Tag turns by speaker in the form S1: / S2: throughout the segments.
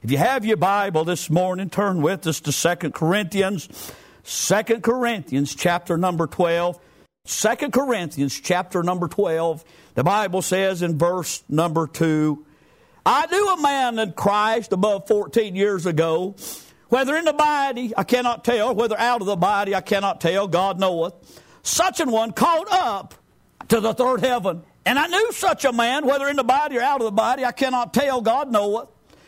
S1: If you have your Bible this morning, turn with us to 2 Corinthians. 2 Corinthians chapter number 12. 2 Corinthians chapter number 12. The Bible says in verse number 2, I knew a man in Christ above 14 years ago, whether in the body I cannot tell, whether out of the body I cannot tell, God knoweth. Such an one caught up to the third heaven. And I knew such a man, whether in the body or out of the body, I cannot tell, God knoweth,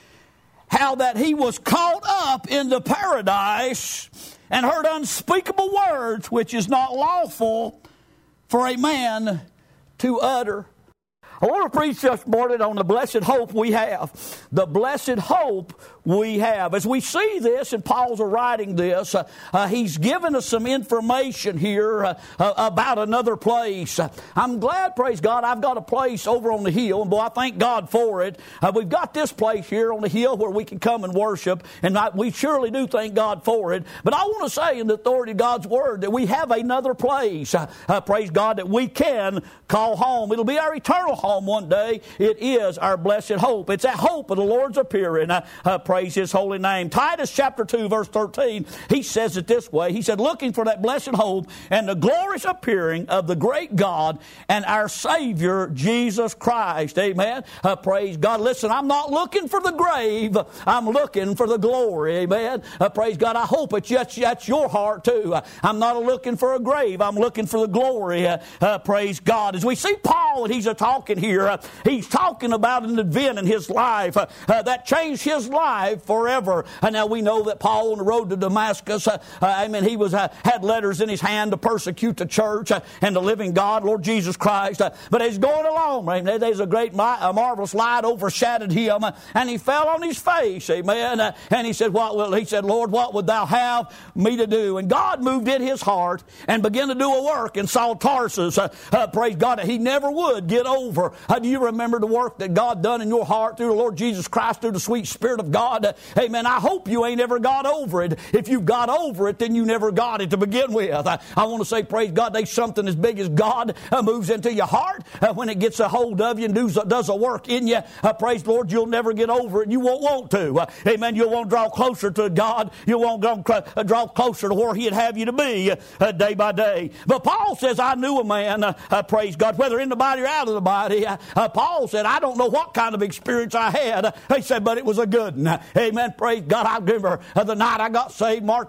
S1: how that he was caught up into paradise and heard unspeakable words, which is not lawful for a man to utter. I want to preach this morning on the blessed hope we have. The blessed hope we have. As we see this, and Paul's writing this, he's given us some information here about another place. I'm glad, praise God, I've got a place over on the hill, and boy, I thank God for it. We've got this place here on the hill where we can come and worship, and we surely do thank God for it. But I want to say in the authority of God's Word that we have another place, praise God, that we can call home. It'll be our eternal home one day. It is our blessed hope. It's that hope of the Lord's appearing. Praise His holy name. Titus chapter 2 verse 13, he says it this way. He said, looking for that blessed hope and the glorious appearing of the great God and our Savior Jesus Christ. Amen. Praise God. Listen, I'm not looking for the grave. I'm looking for the glory. Amen. Praise God. I hope that's your heart too. I'm not looking for a grave. I'm looking for the glory. Praise God. As we see Paul, and he's talking here, he's talking about an event in his life that changed his life forever. And now we know that Paul on the road to Damascus, he was had letters in his hand to persecute the church and the living God, Lord Jesus Christ. But as going along, there's a great marvelous light overshadowed him, and he fell on his face. Amen. And he said, Lord, what would thou have me to do? And God moved in his heart and began to do a work in Saul Tarsus. Praise God, that he never would get over. Do you remember the work that God done in your heart through the Lord Jesus Christ, through the sweet Spirit of God? Amen. I hope you ain't ever got over it. If you got over it, then you never got it to begin with. I want to say, praise God, there's something as big as God moves into your heart when it gets a hold of you and does a work in you. Praise the Lord, you'll never get over it. You won't want to. Amen. You won't draw closer to God. You won't draw closer to where He'd have you to be day by day. But Paul says, I knew a man, praise God, whether in the body or out of the body. Paul said, I don't know what kind of experience I had. He said, but it was a good one. Amen. Praise God. I remember the night I got saved, March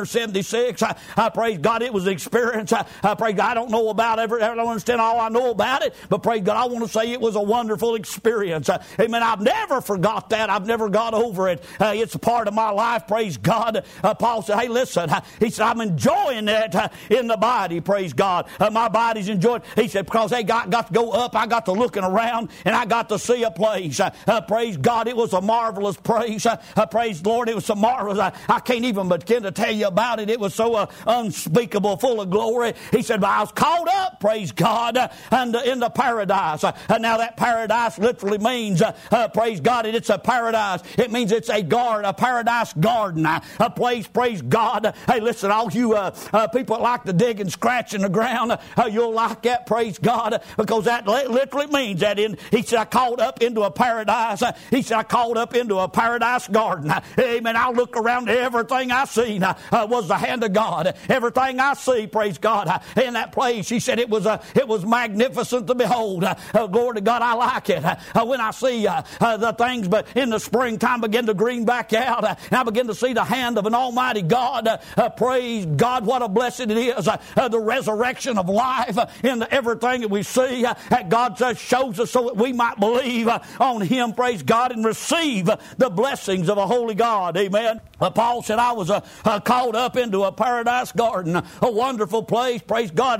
S1: 1976. I praise God, it was an experience. Praise God, I don't know about I don't understand all I know about it, but praise God, I want to say it was a wonderful experience. Amen. I've never forgot that. I've never got over it. It's a part of my life. Praise God. Paul said, hey, listen. He said, I'm enjoying that in the body. Praise God. My body's enjoying. He said, because they got to go up, I got to looking around, and I got to see a place. Praise God. It was a marvelous praise. Praise the Lord. It was so marvelous. I can't even begin to tell you about it. It was so unspeakable, full of glory. He said, but I was caught up, praise God, and into paradise. Now that paradise literally means, praise God, it's a paradise. It means it's a garden, a paradise garden, a place, praise God. Hey, listen, all you people that like to dig and scratch in the ground, you'll like that, praise God, because that literally means that he said, I caught up into a paradise. He said, I caught up into a paradise garden. Amen. I look around, everything I seen was the hand of God. Everything I see, praise God, in that place. He said it was magnificent to behold. Glory to God, I like it. When I see the things, but in the springtime begin to green back out, and I begin to see the hand of an almighty God. Praise God, what a blessing it is. The resurrection of life in everything that we see. God just shows us so that we might believe on Him, praise God, and receive the blessings of a holy God. Amen. Paul said, I was caught up into a paradise garden, a wonderful place, praise God.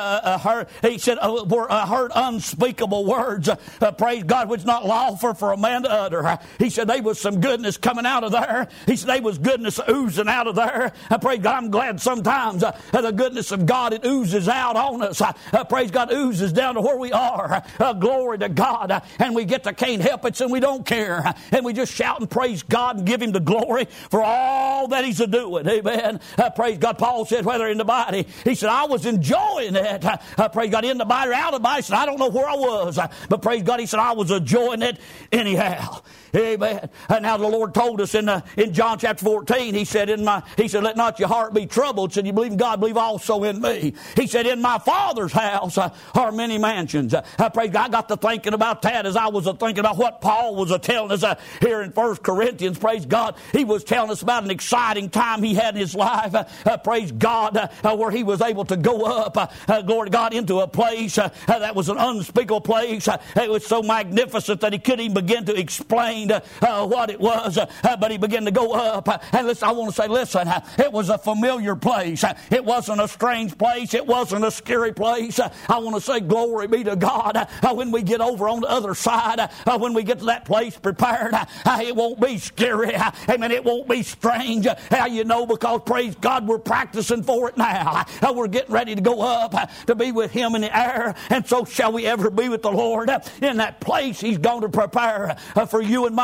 S1: He said, I heard unspeakable words, praise God, which not lawful for a man to utter. He said, there was some goodness coming out of there. He said, there was goodness oozing out of there. Praise God, I'm glad sometimes the goodness of God, it oozes out on us. Praise God, oozes down to where we are. Glory to God. And we can't help it, and we don't care. And we just shout and praise God, and give Him the glory for all that He's a-doing. Amen. Praise God. Paul said, whether in the body, he said, I was enjoying it. Praise God, in the body or out of the body. He said, I don't know where I was. But praise God, he said, I was enjoying it anyhow. Amen. And now the Lord told us in John chapter 14, He said, let not your heart be troubled. Said, you believe in God, believe also in me. He said, in my Father's house are many mansions. Praise God. I got to thinking about that as I was thinking about what Paul was telling us here in 1 Corinthians. Praise God. He was telling us about an exciting time he had in his life. Praise God. Where he was able to go up, glory to God, into a place that was an unspeakable place. It was so magnificent that he couldn't even begin to explain what it was, but he began to go up. And listen, I want to say, listen, it was a familiar place. It wasn't a strange place. It wasn't a scary place. I want to say, glory be to God. When we get over on the other side, when we get to that place prepared, it won't be scary. Amen. It won't be strange. How you know? Because praise God, we're practicing for it now. We're getting ready to go up to be with Him in the air. And so shall we ever be with the Lord in that place He's going to prepare for you and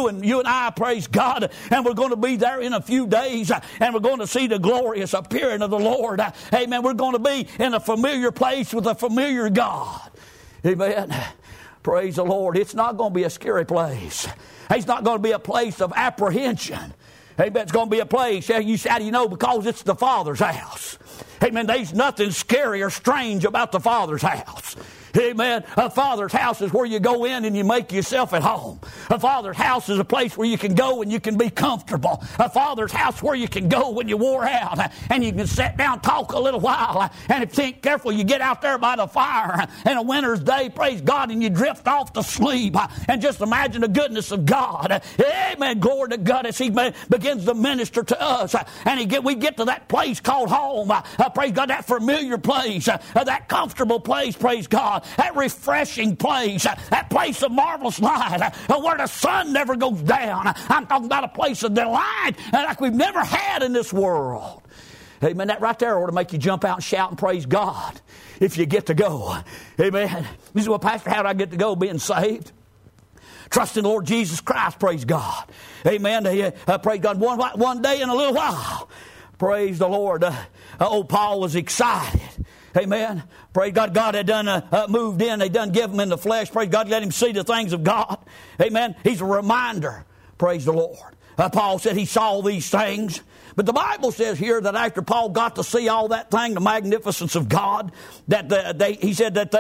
S1: I, praise God. And we're going to be there in a few days, and we're going to see the glorious appearing of the Lord. Amen. We're going to be in a familiar place with a familiar God. Amen. Praise the Lord. It's not going to be a scary place. It's not going to be a place of apprehension. Amen. It's going to be a place, how do you know? Because it's the Father's house. Amen. There's nothing scary or strange about the Father's house. Amen. A Father's house is where you go in and you make yourself at home. A Father's house is a place where you can go and you can be comfortable. A Father's house where you can go when you wore out and you can sit down, talk a little while, and if you ain't careful, you get out there by the fire in a winter's day, praise God, and you drift off to sleep and just imagine the goodness of God. Amen. Glory to God as He begins to minister to us, and we get to that place called home. Praise God, that familiar place, that comfortable place, praise God. That refreshing place, that place of marvelous light, where the sun never goes down. I'm talking about a place of delight like we've never had in this world. Amen. That right there ought to make you jump out and shout and praise God if you get to go. Amen. You say, well, Pastor, how do I get to go being saved? Trust in the Lord Jesus Christ, praise God. Amen. Praise God. One day in a little while. Praise the Lord. Old Paul was excited. Amen. Praise God. God had done moved in. They done give him in the flesh. Praise God. Let him see the things of God. Amen. He's a reminder. Praise the Lord. Paul said he saw these things. But the Bible says here that after Paul got to see all that thing, the magnificence of God, that he said that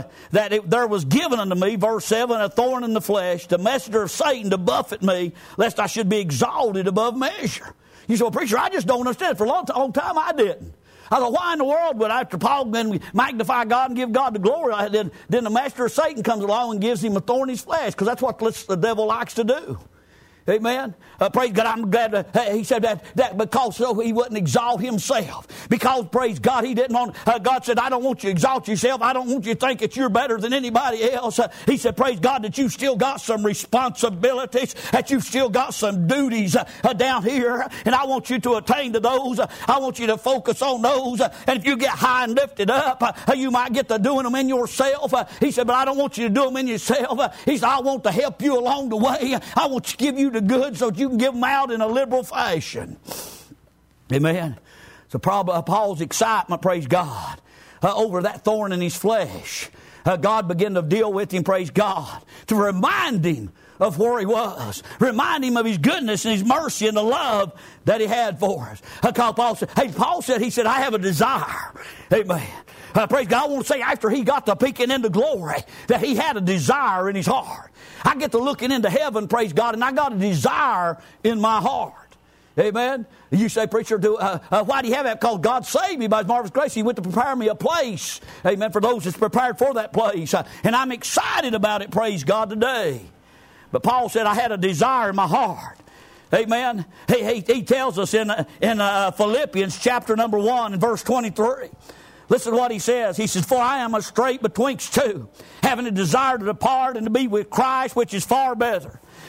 S1: there was given unto me, verse 7, a thorn in the flesh, the messenger of Satan to buffet me, lest I should be exalted above measure. You say, well, preacher, I just don't understand. For a long time I didn't. I thought, why in the world would after Paul then magnify God and give God the glory, then the master of Satan comes along and gives him a thorn in his flesh? Because that's what the devil likes to do. Amen. Praise God. I'm glad he said that because so he wouldn't exalt himself. Because, praise God, he didn't want, God said, I don't want you to exalt yourself. I don't want you to think that you're better than anybody else. He said, praise God, that you've still got some responsibilities, that you've still got some duties down here. And I want you to attain to those. I want you to focus on those. And if you get high and lifted up, you might get to doing them in yourself. He said, but I don't want you to do them in yourself. He said, I want to help you along the way. I want to give you the good so that you can give them out in a liberal fashion. Amen. So Paul's excitement, praise God, over that thorn in his flesh. God began to deal with him, praise God, to remind him of where he was. Remind him of his goodness and his mercy and the love that he had for us. Paul said, he said, I have a desire. Amen. Praise God. I want to say after he got to peeking into glory that he had a desire in his heart. I get to looking into heaven, praise God, and I got a desire in my heart. Amen. You say, preacher, why do you have that? Because God saved me by His marvelous grace. He went to prepare me a place. Amen. For those that's prepared for that place. And I'm excited about it, praise God, today. But Paul said, I had a desire in my heart. Amen. He tells us in Philippians chapter number 1 and verse 23. Listen to what he says. He says, for I am astrait betwixt two, having a desire to depart and to be with Christ, which is far better.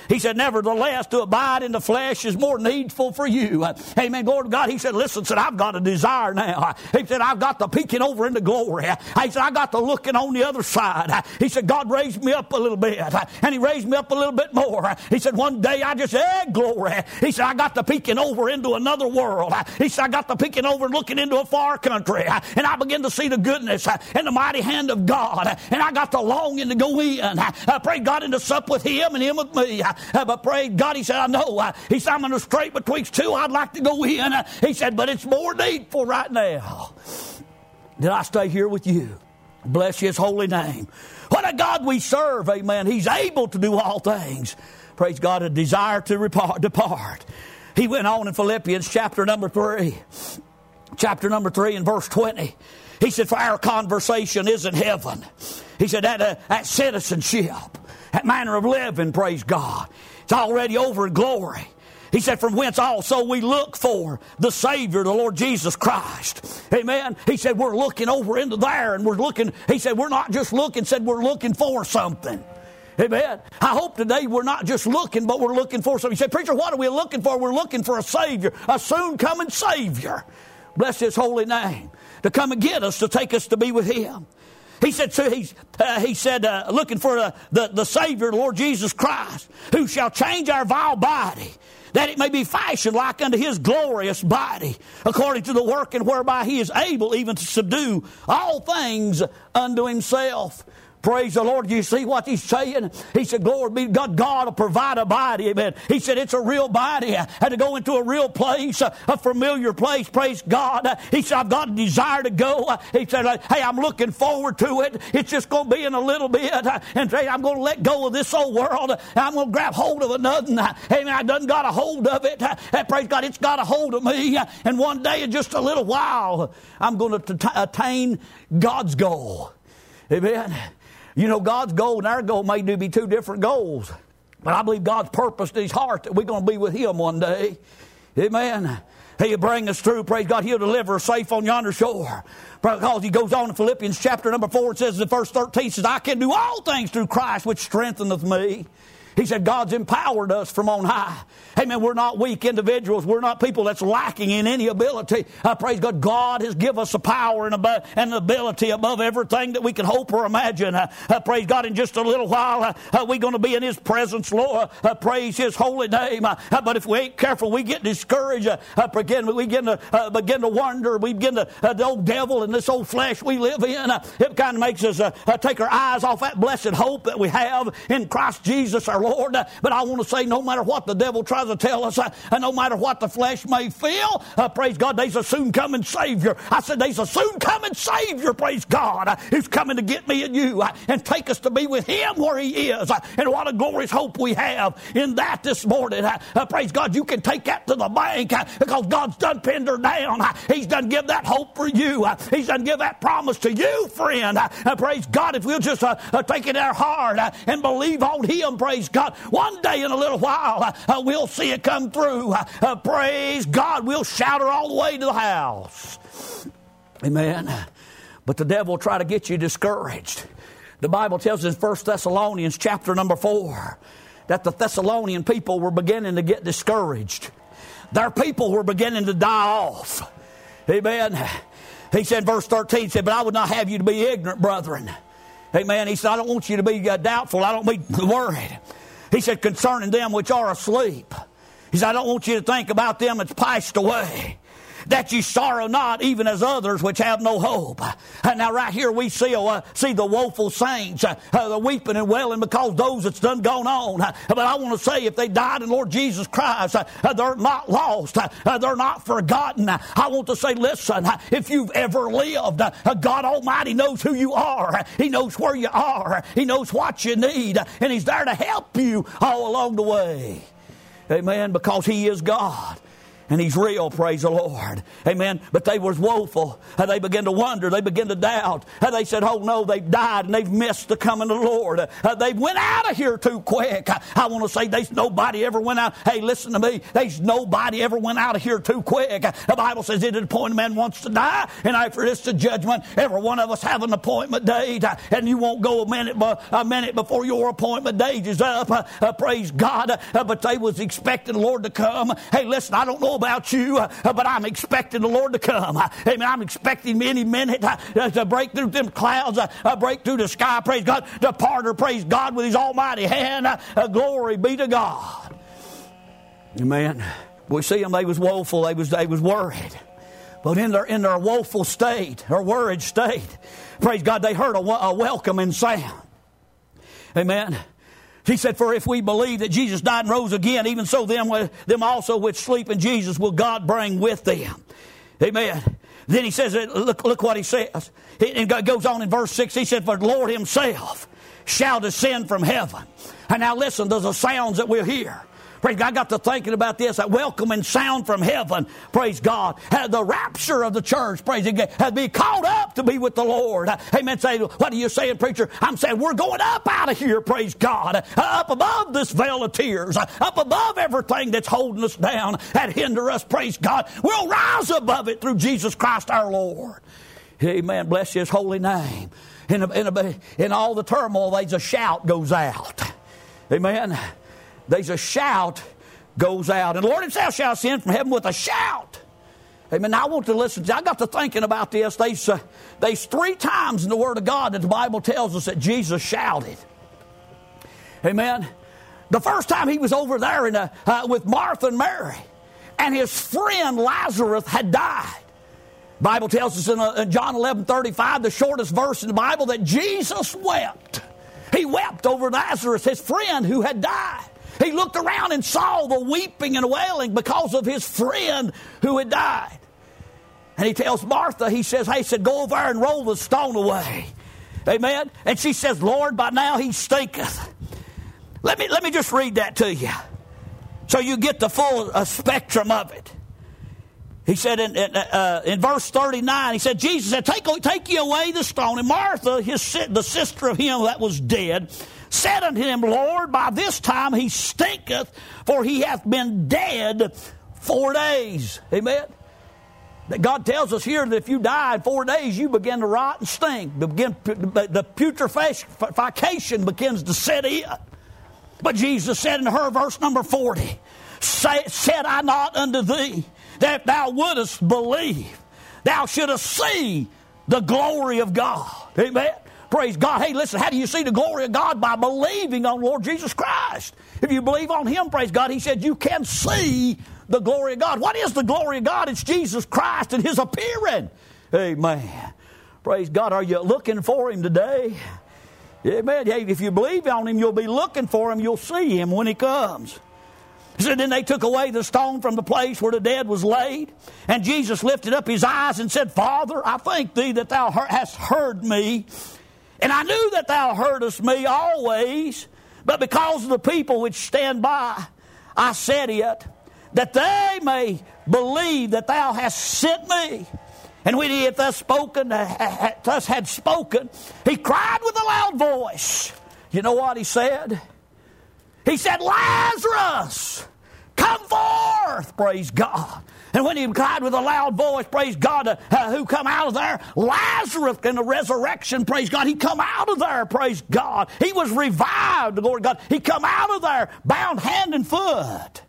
S1: He said, nevertheless, to abide in the flesh is more needful for you. Amen. Glory to God. He said, listen, I've got a desire now. He said, I've got the peeking over into glory. He said, I got the looking on the other side. He said, God raised me up a little bit. And He raised me up a little bit more. He said, one day I just said, glory. He said, I got the peeking over into another world. He said, I got the peeking over and looking into a far country. And I began to see the goodness and the mighty hand of God. And I got the longing to go in. Praise God, and to sup with Him and Him with me. But praise God, He said, I know. He said, I'm in a strait betwixt two. I'd like to go in. He said, but it's more needful right now that I stay here with you. Bless His holy name. What a God we serve, amen. He's able to do all things. Praise God, a desire to depart. He went on in Philippians chapter number 3. Chapter number 3 and verse 20. He said, for our conversation is in heaven. He said, that citizenship, that manner of living, praise God, it's already over in glory. He said, from whence also we look for the Savior, the Lord Jesus Christ. Amen. He said, we're looking over into there, and we're looking. He said, we're not just looking, said we're looking for something. Amen. I hope today we're not just looking, but we're looking for something. He said, preacher, what are we looking for? We're looking for a Savior, a soon coming Savior. Bless His holy name. To come and get us, to take us to be with Him. He said, looking for the Savior, the Lord Jesus Christ, who shall change our vile body, that it may be fashioned like unto His glorious body, according to the working whereby He is able even to subdue all things unto Himself. Praise the Lord. You see what He's saying? He said, glory be to God. God will provide a body. Amen. He said, it's a real body. I had to go into a real place, a familiar place. Praise God. He said, I've got a desire to go. He said, hey, I'm looking forward to it. It's just going to be in a little bit. And I'm going to let go of this old world. I'm going to grab hold of another. Amen. I done got a hold of it. Praise God. It's got a hold of me. And one day, in just a little while, I'm going to attain God's goal. Amen. You know, God's goal and our goal may be two different goals. But I believe God's purpose in His heart that we're going to be with Him one day. Amen. He'll bring us through. Praise God. He'll deliver us safe on yonder shore. Because He goes on in Philippians chapter number 4. It says in verse 13, says, I can do all things through Christ which strengtheneth me. He said, God's empowered us from on high. Amen. We're not weak individuals. We're not people that's lacking in any ability. Praise God. God has given us the power and the ability above everything that we can hope or imagine. Praise God. In just a little while, we're going to be in His presence, Lord. Praise His holy name. But if we ain't careful, we get discouraged. We begin to wonder. We begin to, the old devil and this old flesh we live in, it kind of makes us take our eyes off that blessed hope that we have in Christ Jesus our Lord. But I want to say, no matter what the devil tries to tell us, no matter what the flesh may feel, praise God, there's a soon coming Savior. I said, there's a soon coming Savior, praise God, who's coming to get me and you and take us to be with Him where He is. And what a glorious hope we have in that this morning. Praise God, you can take that to the bank because God's done pinned her down. He's done give that hope for you. He's done give that promise to you, friend. Praise God, if we'll just take it in our heart and believe on Him, praise God, one day in a little while, we'll see it come through. Praise God, we'll shout her all the way to the house. Amen. But the devil will try to get you discouraged. The Bible tells us in 1 Thessalonians chapter number 4 that the Thessalonian people were beginning to get discouraged. Their people were beginning to die off. Amen. He said, verse 13, he said, but I would not have you to be ignorant, brethren. Amen. He said, I don't want you to be doubtful. I don't be worried. He said, concerning them which are asleep. He said, I don't want you to think about them that's passed away, that ye sorrow not, even as others which have no hope. And now right here we see the woeful saints, the weeping and wailing because those that's done gone on. But I want to say, if they died in Lord Jesus Christ, they're not lost. They're not forgotten. I want to say, listen, if you've ever lived, God Almighty knows who you are. He knows where you are. He knows what you need. And He's there to help you all along the way. Amen. Because He is God. And He's real, praise the Lord. Amen. But they was woeful. They began to wonder. They began to doubt. They said, oh no, they've died and they've missed the coming of the Lord. They went out of here too quick. I want to say there's nobody ever went out. Hey, listen to me. There's nobody ever went out of here too quick. The Bible says it is appointed man wants to die. And after this the judgment, every one of us have an appointment date. And you won't go a minute before your appointment date is up. Praise God. But they was expecting the Lord to come. Hey, listen, I don't know about you, but I'm expecting the Lord to come. Amen. I'm expecting any minute to break through them clouds, break through the sky, praise God, to part her, praise God, with His almighty hand. Glory be to God. Amen. We see them, they was woeful, they was worried. But in their woeful state, or worried state, praise God, they heard a welcoming sound. Amen. He said, for if we believe that Jesus died and rose again, even so them also which sleep in Jesus will God bring with them. Amen. Then he says, look what he says. It goes on in verse 6. He said, for the Lord Himself shall descend from heaven. And now listen to the sounds that we'll hear. Praise God. I got to thinking about this, that welcoming sound from heaven. Praise God. The rapture of the church, praise God, had be called up to be with the Lord. Amen. Say, what are you saying, preacher? I'm saying we're going up out of here, praise God. Up above this veil of tears. Up above everything that's holding us down and hinder us, praise God. We'll rise above it through Jesus Christ our Lord. Amen. Bless His holy name. In all the turmoil, there's a shout goes out. Amen. There's a shout goes out. And the Lord Himself shall ascend from heaven with a shout. Amen. Now I want to listen. I got to thinking about this. There's 3 times in the Word of God that the Bible tells us that Jesus shouted. Amen. The first time He was over there with Martha and Mary. And his friend Lazarus had died. The Bible tells us in John 11:35, the shortest verse in the Bible, that Jesus wept. He wept over Lazarus, his friend who had died. He looked around and saw the weeping and wailing because of his friend who had died. And he tells Martha, he says, go over there and roll the stone away. Amen. And she says, Lord, by now he stinketh. Let me just read that to you so you get the full spectrum of it. He said in verse 39, he said, Jesus said, take ye away the stone. And Martha, the sister of him that was dead, said unto him, Lord, by this time he stinketh, for he hath been dead 4 days. Amen. That God tells us here that if you die in 4 days, you begin to rot and stink. The putrefaction begins to set in. But Jesus said in her, verse number 40, said I not unto thee, that if thou wouldest believe, thou shouldest see the glory of God. Amen. Praise God. Hey, listen, how do you see the glory of God? By believing on Lord Jesus Christ. If you believe on Him, praise God, He said you can see the glory of God. What is the glory of God? It's Jesus Christ and His appearing. Amen. Praise God. Are you looking for Him today? Amen. Hey, if you believe on Him, you'll be looking for Him. You'll see Him when He comes. So then they took away the stone from the place where the dead was laid. And Jesus lifted up His eyes and said, Father, I thank Thee that Thou hast heard me. And I knew that Thou heardest me always. But because of the people which stand by, I said it, that they may believe that Thou hast sent me. And when He had thus had spoken, He cried with a loud voice. You know what He said? He said, Lazarus, come forth, praise God. And when He cried with a loud voice, praise God, who come out of there? Lazarus in the resurrection, praise God. He come out of there, praise God. He was revived, the Lord God. He come out of there, bound hand and foot.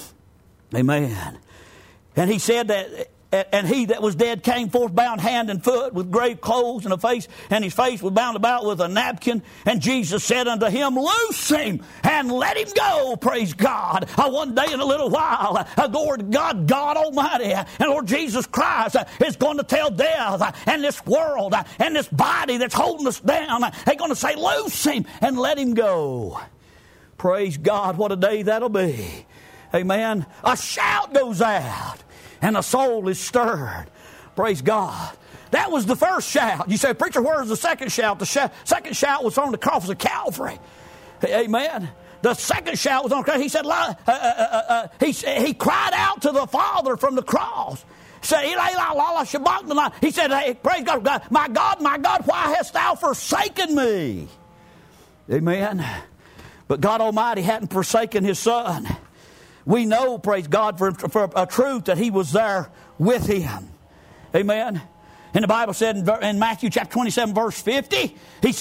S1: Amen. And He said that, and he that was dead came forth bound hand and foot with grave clothes and a face, and his face was bound about with a napkin. And Jesus said unto him, loose him and let him go, praise God. One day in a little while, Lord God Almighty, and Lord Jesus Christ is going to tell death and this world and this body that's holding us down, they're going to say, loose him and let him go. Praise God, what a day that'll be. Amen. A shout goes out. And the soul is stirred. Praise God. That was the first shout. You say, preacher, where's the second shout? The second shout was on the cross of Calvary. Amen. The second shout was on the cross. He said, he cried out to the Father from the cross. He said, Eli, Eli, lama sabachthani. He said, hey, praise God, my God, why hast thou forsaken me? Amen. But God Almighty hadn't forsaken His Son. We know, praise God, for a truth that He was there with Him. Amen. And the Bible said in Matthew chapter 27, verse 50,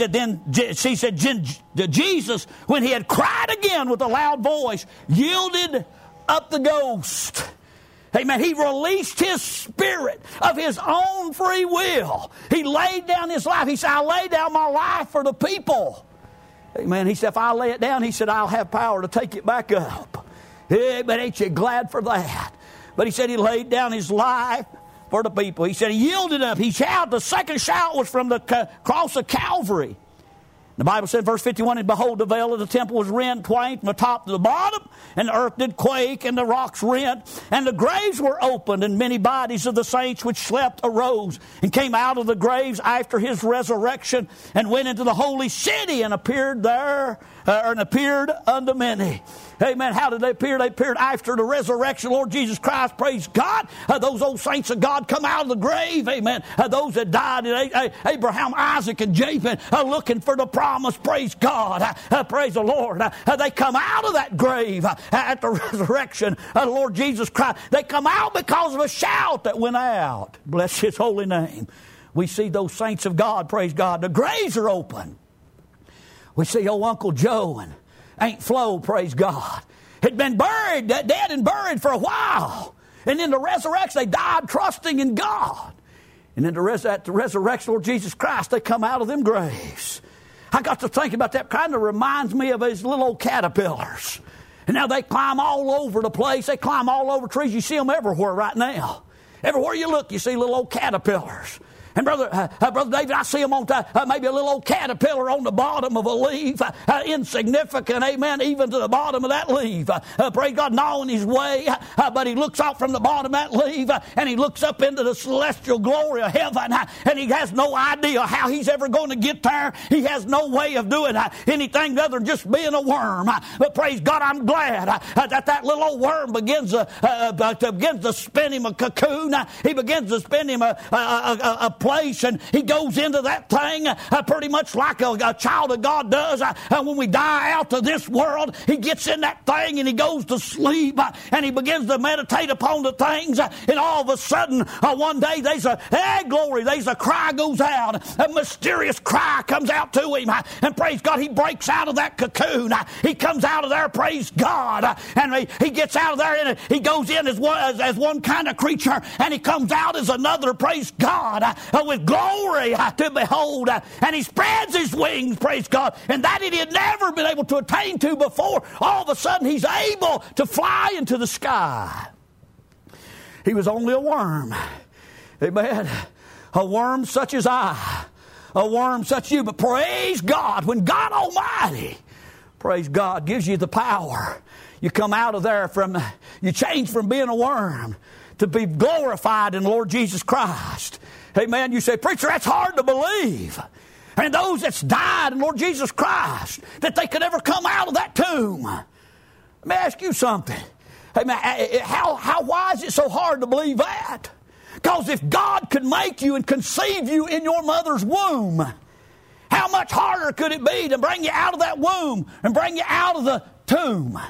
S1: Jesus, when He had cried again with a loud voice, yielded up the ghost. Amen. He released His spirit of His own free will. He laid down His life. He said, I lay down my life for the people. Amen. He said, if I lay it down, He said, I'll have power to take it back up. But ain't you glad for that? But He said He laid down His life for the people. He said He yielded up. He shouted. The second shout was from the cross of Calvary. The Bible said, verse 51, and behold, the veil of the temple was rent twain from the top to the bottom, and the earth did quake, and the rocks rent, and the graves were opened, and many bodies of the saints which slept arose, and came out of the graves after His resurrection, and went into the holy city, and appeared there, and appeared unto many. Amen. How did they appear? They appeared after the resurrection, Lord Jesus Christ. Praise God. Those old saints of God come out of the grave. Amen. Those that died in Abraham, Isaac, and Japheth looking for the promise. Praise God. Praise the Lord. They come out of that grave at the resurrection of the Lord Jesus Christ. They come out because of a shout that went out. Bless His holy name. We see those saints of God. Praise God. The graves are open. We see old Uncle Joe and Aunt Flo, praise God, had been buried, dead and buried for a while. And in the resurrection, they died trusting in God. And in at the resurrection, Lord Jesus Christ, they come out of them graves. I got to think about that. Kind of reminds me of these little old caterpillars. And now they climb all over the place. They climb all over trees. You see them everywhere right now. Everywhere you look, you see little old caterpillars. And Brother David, I see him on maybe a little old caterpillar on the bottom of a leaf, insignificant, amen, even to the bottom of that leaf. Praise God, gnawing his way, but he looks out from the bottom of that leaf, and he looks up into the celestial glory of heaven, and he has no idea how he's ever going to get there. He has no way of doing anything other than just being a worm. But praise God, I'm glad that little old worm begins to spin him a cocoon. He begins to spin him a place, and he goes into that thing pretty much like a child of God does. When we die out to this world, he gets in that thing and he goes to sleep, and he begins to meditate upon the things, and all of a sudden one day there's a cry goes out. A mysterious cry comes out to him, and praise God, he breaks out of that cocoon. He comes out of there, praise God, and he gets out of there, and he goes in as one kind of creature, and he comes out as another, praise God, with glory to behold. And he spreads his wings, praise God, and that he had never been able to attain to before. All of a sudden he's able to fly into the sky. He was only a worm. Amen. A worm such as I. A worm such as you. But praise God, when God Almighty, praise God, gives you the power, you come out of there you change from being a worm to be glorified in the Lord Jesus Christ. Amen. You say, preacher, that's hard to believe. And those that's died in Lord Jesus Christ, that they could ever come out of that tomb. Let me ask you something. Amen. Why is it so hard to believe that? Because if God could make you and conceive you in your mother's womb, how much harder could it be to bring you out of that womb and bring you out of the tomb?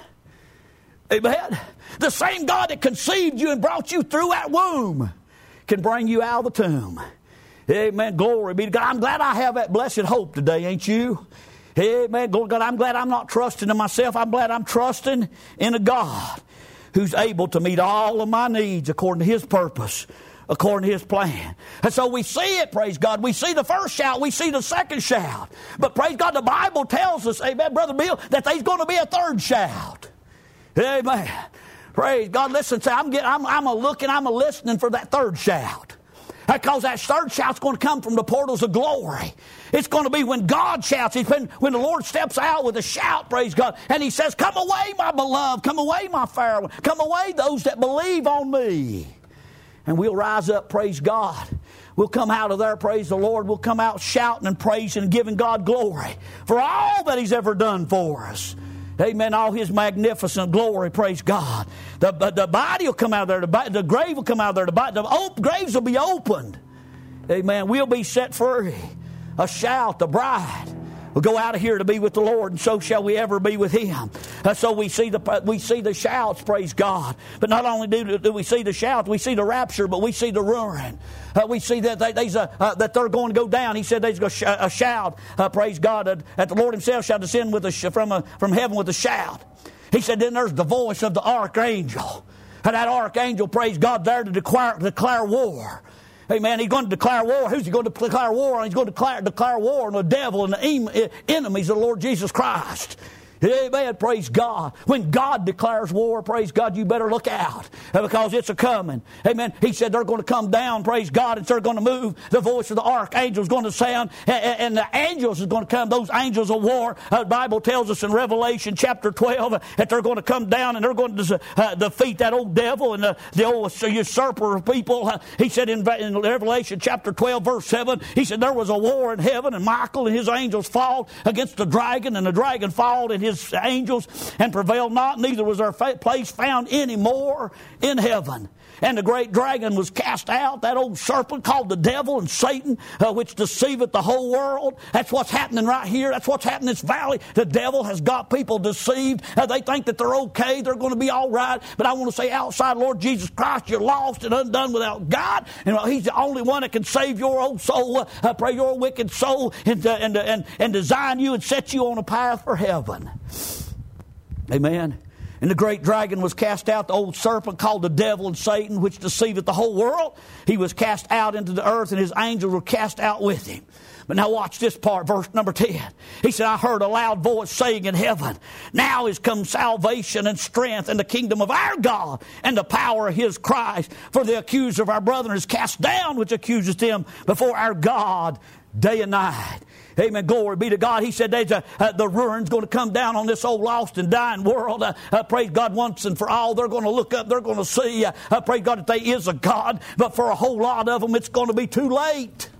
S1: Amen. The same God that conceived you and brought you through that womb can bring you out of the tomb. Amen. Glory be to God. I'm glad I have that blessed hope today, ain't you? Amen. Glory to God. I'm glad I'm not trusting in myself. I'm glad I'm trusting in a God who's able to meet all of my needs according to His purpose, according to His plan. And so we see it, praise God. We see the first shout. We see the second shout. But praise God, the Bible tells us, amen, Brother Bill, that there's going to be a third shout. Amen. Praise God. Listen, I'm listening for that third shout. Because that third shout's going to come from the portals of glory. It's going to be when God shouts. When the Lord steps out with a shout, praise God, and He says, come away, my beloved. Come away, my fair one. Come away, those that believe on me. And we'll rise up, praise God. We'll come out of there, praise the Lord. We'll come out shouting and praising and giving God glory for all that He's ever done for us. Amen. All His magnificent glory. Praise God. The body will come out of there. The grave will come out of there. The graves will be opened. Amen. We'll be set free. A shout, the bride will go out of here to be with the Lord, and so shall we ever be with Him. So we see the shouts, praise God. But not only do we see the shouts, we see the rapture, but we see the roaring. We see that that they're going to go down. He said there's a shout, praise God, that the Lord Himself shall descend from heaven with a shout. He said then there's the voice of the archangel. And that archangel, praise God, there to declare war. Amen. He's going to declare war. Who's he going to declare war on? He's going to declare war on the devil and the enemies of the Lord Jesus Christ. Amen. Praise God. When God declares war, praise God, you better look out because it's a-coming. Amen. He said they're going to come down, praise God, and they're going to move. The voice of the archangel is going to sound, and the angels is going to come. Those angels of war, the Bible tells us in Revelation chapter 12 that they're going to come down and they're going to defeat that old devil and the old usurper of people. He said in Revelation chapter 12, verse 7, he said there was a war in heaven, and Michael and his angels fought against the dragon, and the dragon fought and his angels and prevailed not, neither was their place found any more in heaven. And the great dragon was cast out, that old serpent called the devil and Satan, which deceiveth the whole world. That's what's happening right here. That's what's happening in this valley. The devil has got people deceived. They think that they're okay. They're going to be all right. But I want to say outside Lord Jesus Christ, you're lost and undone without God. And He's the only one that can save your old soul, pray your wicked soul, and design you and set you on a path for heaven. Amen. And the great dragon was cast out, the old serpent called the devil and Satan, which deceiveth the whole world. He was cast out into the earth, and his angels were cast out with him. But now watch this part, verse number 10. He said, I heard a loud voice saying in heaven, now is come salvation and strength and the kingdom of our God and the power of His Christ. For the accuser of our brethren is cast down, which accuses them before our God day and night. Amen. Glory be to God. He said the ruin's going to come down on this old lost and dying world. Praise God once and for all. They're going to look up. They're going to see, praise God, that there is a God. But for a whole lot of them, it's going to be too late.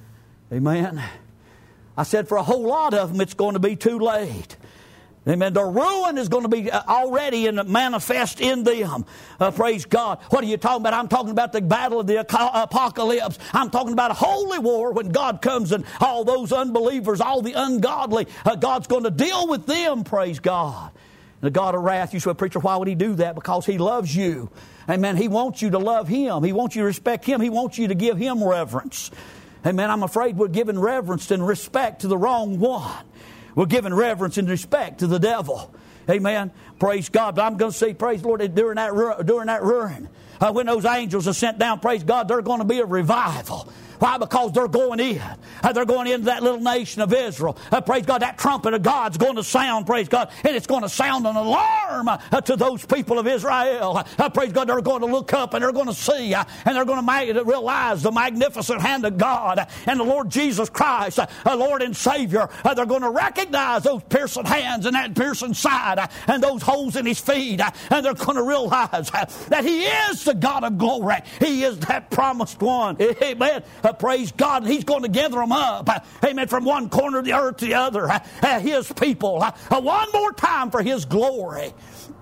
S1: Amen. I said for a whole lot of them, it's going to be too late. Amen. The ruin is going to be already manifest in them. Praise God. What are you talking about? I'm talking about the battle of the apocalypse. I'm talking about a holy war when God comes and all those unbelievers, all the ungodly, God's going to deal with them. Praise God. The God of wrath. You say, preacher, why would He do that? Because He loves you. Amen. He wants you to love Him. He wants you to respect Him. He wants you to give Him reverence. Amen. I'm afraid we're giving reverence and respect to the wrong one. We're giving reverence and respect to the devil. Amen. Praise God. But I'm going to say, praise the Lord, during that ruin, when those angels are sent down, praise God, there's going to be a revival. Why? Because they're going in. They're going into that little nation of Israel. Praise God, that trumpet of God's going to sound, praise God, and it's going to sound an alarm to those people of Israel. Praise God, they're going to look up and they're going to see and they're going to realize the magnificent hand of God and the Lord Jesus Christ, Lord and Savior. They're going to recognize those piercing hands and that piercing side and those holes in His feet, and they're going to realize that He is the God of glory. He is that promised one. Amen. Praise God. And He's going to gather them up. Amen. From one corner of the earth to the other. His people. One more time for His glory.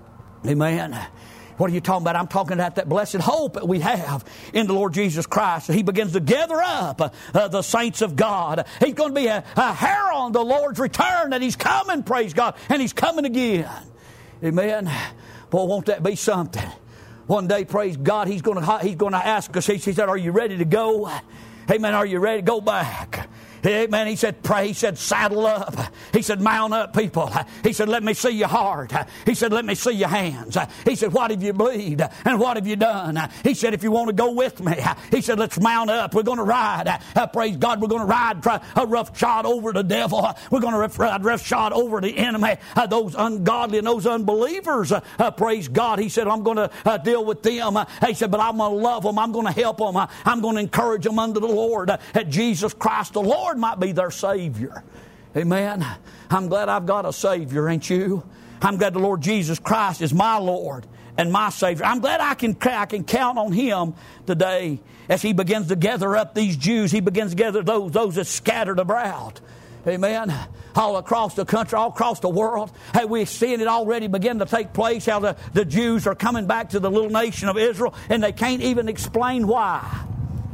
S1: Amen. What are you talking about? I'm talking about that blessed hope that we have in the Lord Jesus Christ. He begins to gather up the saints of God. He's going to be a herald, the Lord's return, that He's coming, praise God. And He's coming again. Amen. Boy, won't that be something? One day, praise God, He's going to ask us. He said, are you ready to go? Amen. Are you ready to go back? Amen. He said, pray. He said, saddle up. He said, mount up, people. He said, let me see your heart. He said, let me see your hands. He said, what have you believed? And what have you done? He said, if you want to go with me, he said, let's mount up. We're going to ride. Praise God. We're going to ride a rough shot over the devil. We're going to ride rough shot over the enemy, those ungodly and those unbelievers. Praise God. He said, I'm going to deal with them. He said, but I'm going to love them. I'm going to help them. I'm going to encourage them unto the Lord. That Jesus Christ, the Lord, might be their Savior. Amen. I'm glad I've got a Savior, ain't you? I'm glad the Lord Jesus Christ is my Lord and my Savior. I'm glad I can count on Him today as He begins to gather up these Jews. He begins to gather those that scattered abroad. Amen. All across the country, all across the world. Hey, we're seeing it already begin to take place, how the Jews are coming back to the little nation of Israel, and they can't even explain why.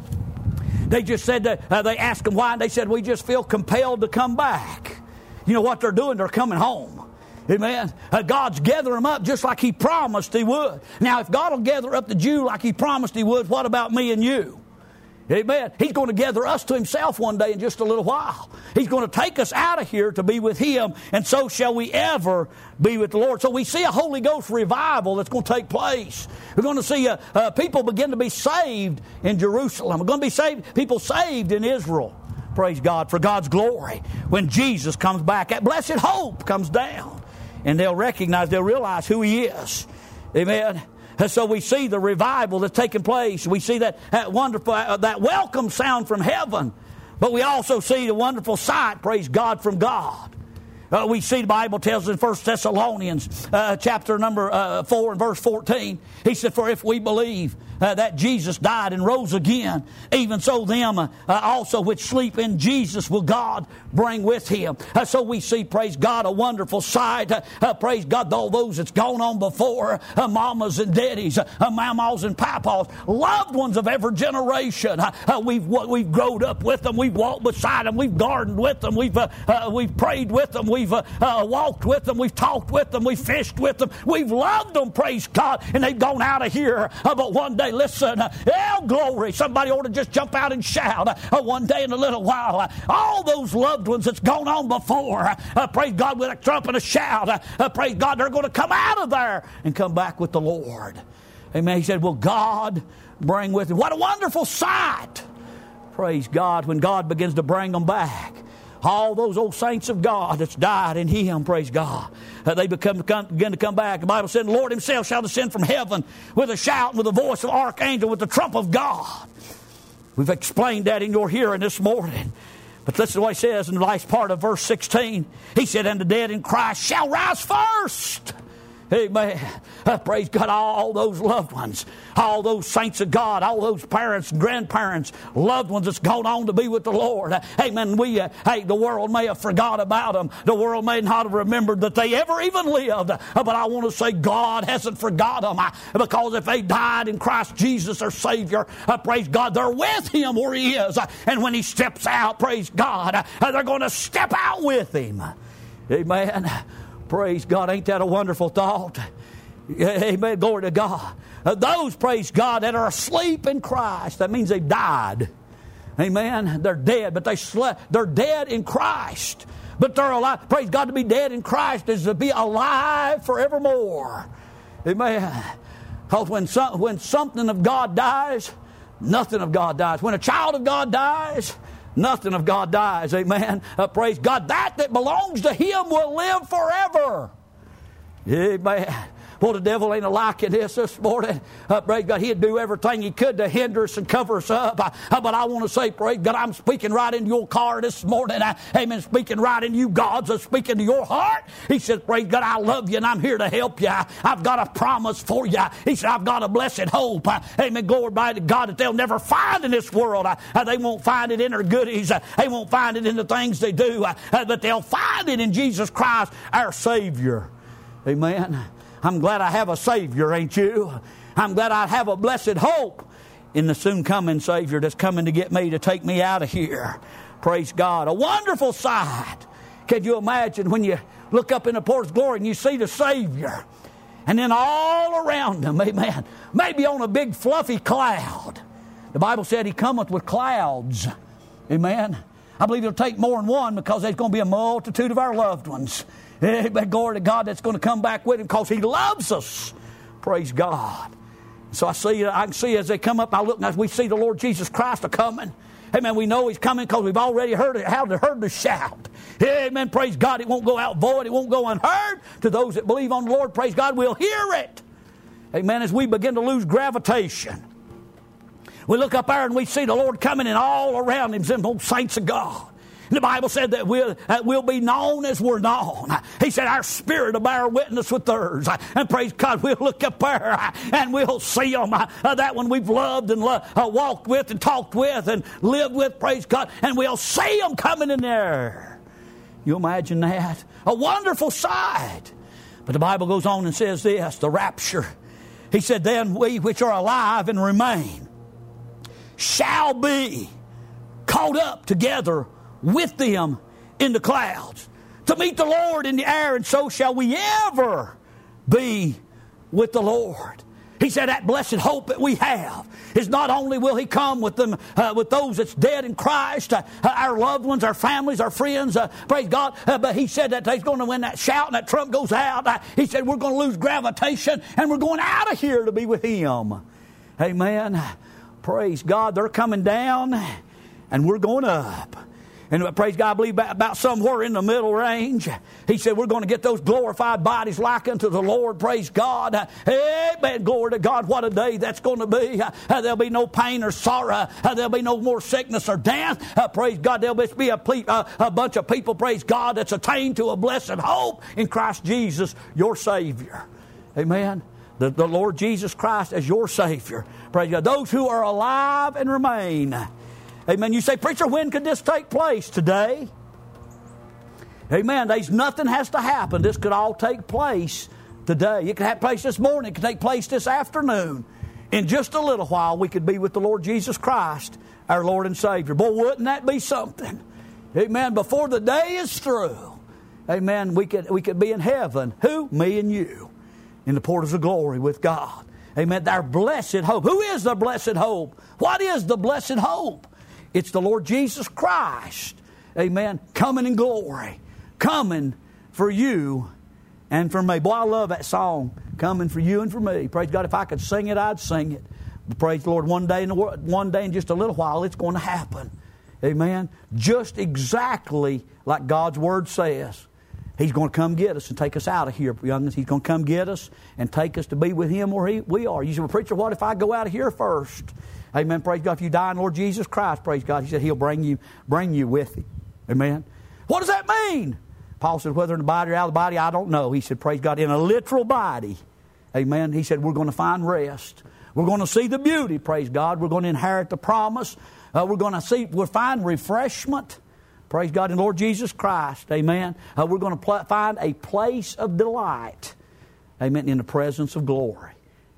S1: They just said that, they asked them why, and they said, we just feel compelled to come back. You know what they're doing? They're coming home. Amen. God's gathering them up just like He promised He would. Now, if God will gather up the Jew like He promised He would, what about me and you? Amen. He's going to gather us to Himself one day in just a little while. He's going to take us out of here to be with Him, and so shall we ever be with the Lord. So we see a Holy Ghost revival that's going to take place. We're going to see people begin to be saved in Jerusalem. We're going to be people saved in Israel. Praise God for God's glory. When Jesus comes back, that blessed hope comes down, and they'll realize who He is. Amen. And so we see the revival that's taking place. We see that wonderful, that welcome sound from heaven. But we also see the wonderful sight, praise God, from God. We see the Bible tells us in 1 Thessalonians chapter number 4 and verse 14. He said, for if we believe that Jesus died and rose again, even so them also which sleep in Jesus will God bring with Him. So we see, praise God, a wonderful sight. Praise God, all those that's gone on before, mamas and daddies, mamas and papas, loved ones of every generation. We've grown up with them. We've walked beside them. We've gardened with them. We've prayed with them. We've walked with them. We've talked with them. We've fished with them. We've loved them, praise God, and they've gone out of here. But one day, listen, glory, somebody ought to just jump out and shout one day in a little while. All those loved ones that's gone on before, praise God, with a trump and a shout, praise God, they're going to come out of there and come back with the Lord. Amen. He said, will God bring with Him? What a wonderful sight. Praise God, when God begins to bring them back. All those old saints of God that's died in Him, praise God, they begin to come back. The Bible said, the Lord Himself shall descend from heaven with a shout and with the voice of archangel, with the trump of God. We've explained that in your hearing this morning. But listen to what He says in the last part of verse 16. He said, and the dead in Christ shall rise first. Amen. Praise God, all those loved ones, all those saints of God, all those parents and grandparents, loved ones that's gone on to be with the Lord. Amen. The world may have forgot about them. The world may not have remembered that they ever even lived. But I want to say God hasn't forgot them. Because if they died in Christ Jesus, their Savior, praise God, they're with Him where He is. And when He steps out, praise God, they're going to step out with Him. Amen. Praise God. Ain't that a wonderful thought? Amen. Glory to God. Those, praise God, that are asleep in Christ, that means they've died. Amen. They're dead, but they're dead in Christ. But they're alive. Praise God, to be dead in Christ is to be alive forevermore. Amen. Because when something of God dies, nothing of God dies. When a child of God dies, nothing of God dies. Amen. Praise God. That belongs to Him will live forever. Amen. Well, the devil ain't liking this morning. Praise God. He'd do everything he could to hinder us and cover us up. But I want to say, praise God, I'm speaking right into your car this morning. Amen. Speaking right into you, God's speaking to your heart. He said, praise God, I love you and I'm here to help you. I've got a promise for you. He said, I've got a blessed hope. Amen. Glory be to God that they'll never find in this world. They won't find it in their goodies. They won't find it in the things they do. But they'll find it in Jesus Christ, our Savior. Amen. I'm glad I have a Savior, ain't you? I'm glad I have a blessed hope in the soon coming Savior that's coming to get me, to take me out of here. Praise God. A wonderful sight. Can you imagine when you look up in the porch of glory and you see the Savior, and then all around Him, amen, maybe on a big fluffy cloud. The Bible said He cometh with clouds. Amen. I believe it'll take more than one, because there's going to be a multitude of our loved ones. Amen. Glory to God, that's going to come back with Him because He loves us. Praise God. So I can see as they come up, I look and we see the Lord Jesus Christ a coming. Amen. We know He's coming because we've already heard the shout. Amen. Praise God. It won't go out void. It won't go unheard. To those that believe on the Lord, praise God, we'll hear it. Amen. As we begin to lose gravitation, we look up there and we see the Lord coming, and all around Him, them old saints of God. And the Bible said that we'll be known as we're known. He said our spirit will bear witness with theirs. And praise God, we'll look up there and we'll see them. That one we've loved and walked with and talked with and lived with, praise God. And we'll see them coming in there. You imagine that? A wonderful sight. But the Bible goes on and says this, the rapture. He said, then we which are alive and remain shall be caught up together with them in the clouds to meet the Lord in the air, and so shall we ever be with the Lord. He said that blessed hope that we have is not only will He come with them, with those that's dead in Christ, our loved ones, our families, our friends, praise God, but He said that He's going to, when that shout and that trump goes out, He said we're going to lose gravitation and we're going out of here to be with Him. Amen. Praise God. They're coming down and we're going up. And praise God, I believe about somewhere in the middle range, He said we're going to get those glorified bodies like unto the Lord. Praise God. Amen. Glory to God. What a day that's going to be. There'll be no pain or sorrow. There'll be no more sickness or death. Praise God. There'll be a bunch of people, praise God, that's attained to a blessed hope in Christ Jesus, your Savior. Amen. The Lord Jesus Christ as your Savior. Praise God. Those who are alive and remain. Amen. You say, preacher, when could this take place? Today? Amen. There's nothing has to happen. This could all take place today. It could take place this morning. It could take place this afternoon. In just a little while, we could be with the Lord Jesus Christ, our Lord and Savior. Boy, wouldn't that be something? Amen. Before the day is through, amen, we could be in heaven. Who? Me and you. In the portals of glory with God. Amen. Our blessed hope. Who is the blessed hope? What is the blessed hope? It's the Lord Jesus Christ, amen, coming in glory, coming for you and for me. Boy, I love that song, coming for you and for me. Praise God, if I could sing it, I'd sing it. But praise the Lord, one day in just a little while, it's going to happen. Amen. Just exactly like God's Word says. He's going to come get us and take us out of here, youngins. He's going to come get us and take us to be with Him where we are. You say, well, preacher, what if I go out of here first? Amen. Praise God. If you die in Lord Jesus Christ, praise God, He said He'll bring you with Him. Amen. What does that mean? Paul said, whether in the body or out of the body, I don't know. He said, praise God, in a literal body. Amen. He said, we're going to find rest. We're going to see the beauty, praise God. We're going to inherit the promise. We'll find refreshment. Praise God in Lord Jesus Christ. Amen. We're going to find a place of delight. Amen. In the presence of glory.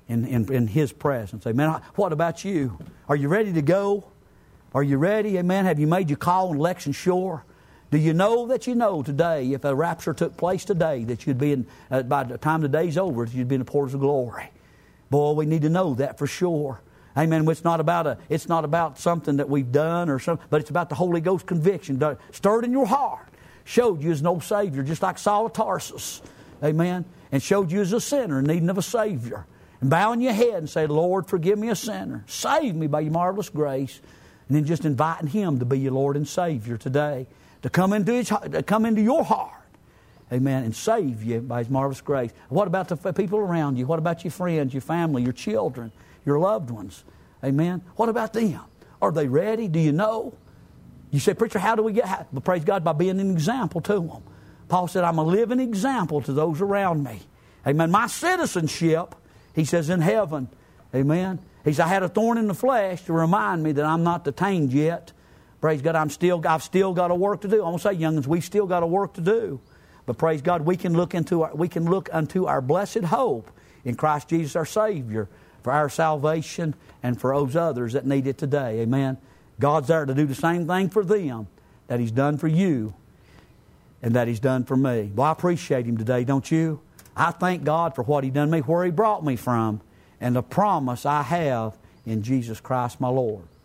S1: In His presence. Amen. What about you? Are you ready to go? Are you ready? Amen. Have you made your call in election sure? Do you know that you know today, if a rapture took place today, that you'd be in, by the time the day's over, you'd be in the portals of glory? Boy, we need to know that for sure. Amen. It's not about something that we've done or something, but it's about the Holy Ghost conviction stirred in your heart, showed you as no Savior, just like Saul of Tarsus. Amen. And showed you as a sinner needing of a Savior. And bowing your head and say, Lord, forgive me a sinner. Save me by your marvelous grace. And then just inviting Him to be your Lord and Savior today. To come into your heart. Amen. And save you by His marvelous grace. What about the people around you? What about your friends, your family, your children, your loved ones? Amen. What about them? Are they ready? Do you know? You say, preacher, how do we get? Well, praise God, by being an example to them. Paul said, I'm a living example to those around me. Amen. My citizenship, he says, in heaven. Amen. He said, I had a thorn in the flesh to remind me that I'm not detained yet. Praise God, I've still got a work to do. I'm going to say, youngins, we've still got a work to do. But praise God, we can look unto our blessed hope in Christ Jesus our Savior for our salvation and for those others that need it today. Amen. God's there to do the same thing for them that He's done for you and that He's done for me. Well, I appreciate Him today, don't you? I thank God for what He done me, where He brought me from, and the promise I have in Jesus Christ my Lord.